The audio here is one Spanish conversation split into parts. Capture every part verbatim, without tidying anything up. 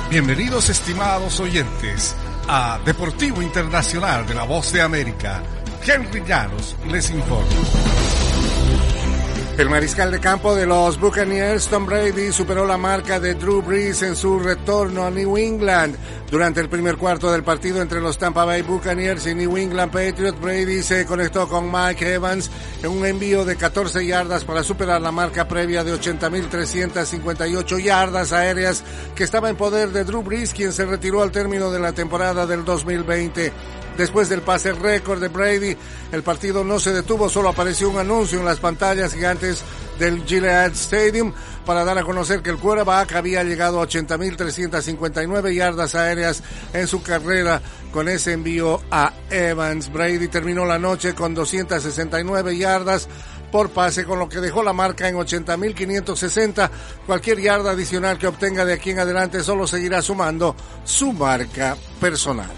Bienvenidos, estimados oyentes, a Deportivo Internacional de la Voz de América. Henry Llanos les informa. El mariscal de campo de los Buccaneers, Tom Brady, superó la marca de Drew Brees en su retorno a New England. Durante el primer cuarto del partido entre los Tampa Bay Buccaneers y New England Patriots, Brady se conectó con Mike Evans en un envío de catorce yardas para superar la marca previa de ochenta mil trescientas cincuenta y ocho yardas aéreas que estaba en poder de Drew Brees, quien se retiró al término de la temporada del dos mil veinte. Después del pase récord de Brady, el partido no se detuvo, solo apareció un anuncio en las pantallas gigantes del Gillette Stadium para dar a conocer que el quarterback había llegado a ochenta mil trescientas cincuenta y nueve yardas aéreas en su carrera con ese envío a Evans. Brady terminó la noche con doscientas sesenta y nueve yardas por pase, con lo que dejó la marca en ochenta mil quinientos sesenta. Cualquier yarda adicional que obtenga de aquí en adelante solo seguirá sumando su marca personal.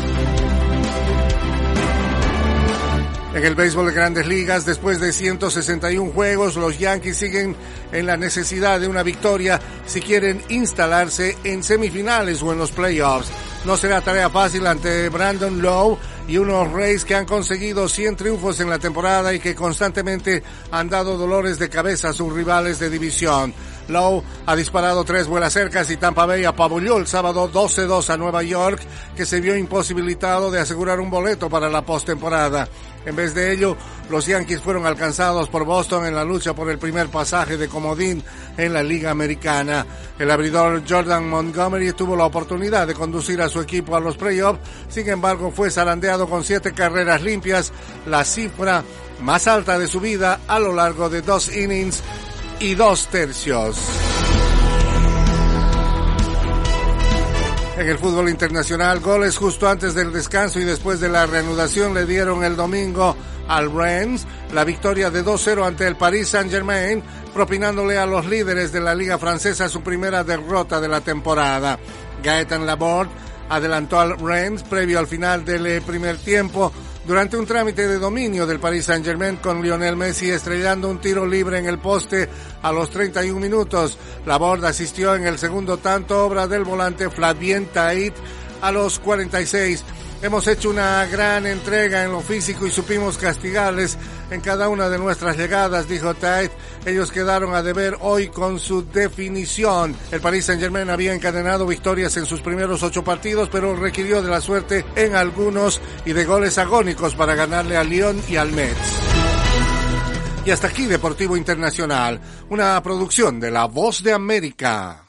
En el béisbol de Grandes Ligas, después de ciento sesenta y uno juegos, los Yankees siguen en la necesidad de una victoria si quieren instalarse en semifinales o en los playoffs. No será tarea fácil ante Brandon Lowe y unos Rays que han conseguido cien triunfos en la temporada y que constantemente han dado dolores de cabeza a sus rivales de división. Lowe ha disparado tres vuelas cercas y Tampa Bay apabulló el sábado doce dos a Nueva York, que se vio imposibilitado de asegurar un boleto para la postemporada. En vez de ello, los Yankees fueron alcanzados por Boston en la lucha por el primer pasaje de comodín en la Liga Americana. El abridor Jordan Montgomery tuvo la oportunidad de conducir a su equipo a los playoffs, sin embargo fue zarandeado con siete carreras limpias, la cifra más alta de su vida a lo largo de dos innings y dos tercios. En el fútbol internacional, goles justo antes del descanso y después de la reanudación le dieron el domingo al Rennes la victoria de dos cero ante el Paris Saint-Germain, propinándole a los líderes de la Liga Francesa su primera derrota de la temporada. Gaëtan Laborde adelantó al Rennes previo al final del primer tiempo durante un trámite de dominio del Paris Saint-Germain, con Lionel Messi estrellando un tiro libre en el poste a los treinta y un minutos. Laborde asistió en el segundo tanto, obra del volante Flavien Tait, a los cuarenta y seis. Hemos hecho una gran entrega en lo físico y supimos castigarles en cada una de nuestras llegadas, dijo Tait. Ellos quedaron a deber hoy con su definición. El Paris Saint-Germain había encadenado victorias en sus primeros ocho partidos, pero requirió de la suerte en algunos y de goles agónicos para ganarle al Lyon y al Metz. Y hasta aquí Deportivo Internacional, una producción de La Voz de América.